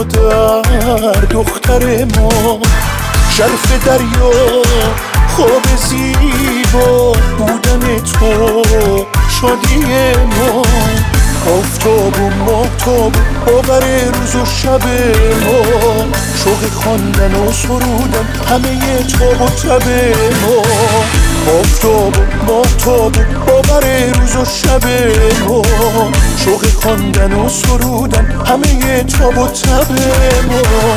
مادر دختر ما، شرف دریا خواب زیبا بودن تو شادی ما، آفتاب و ماهتاب باور روز و شب ما، شوق خواندن و سرودن همه تاب و تب ما، آفتاب و ماهتاب باور روز و شب ما، شوق خواندن و سرودن همه تاب و تب ما.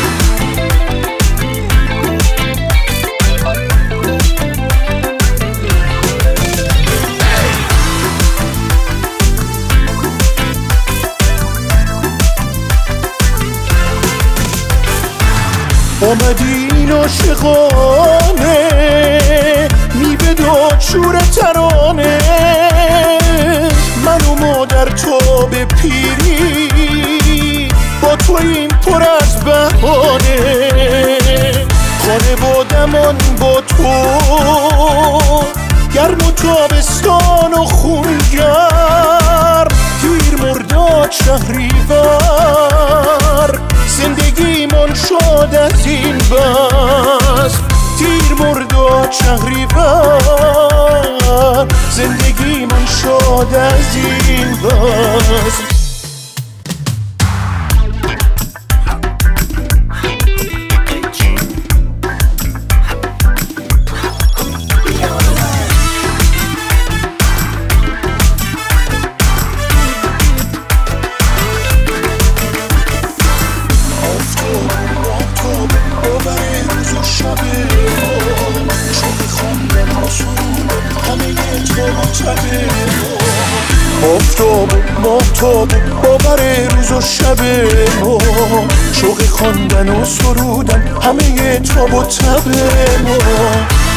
آمدین عاشقانه میوه داد شور ترانه، من و مادر تا به پیری با تو این پر از بهانه، خانوادمان با تو گرم و تابستان و خونگرم، تیر مرداد شهریور زندگیمان شاد از این بس، تیر مرداد شهریور زندگیمان شاد از این بس. آفتاب ماهتاب باور روز و شب ما، شوق خواندن و سرودن همه تاب و تب ما.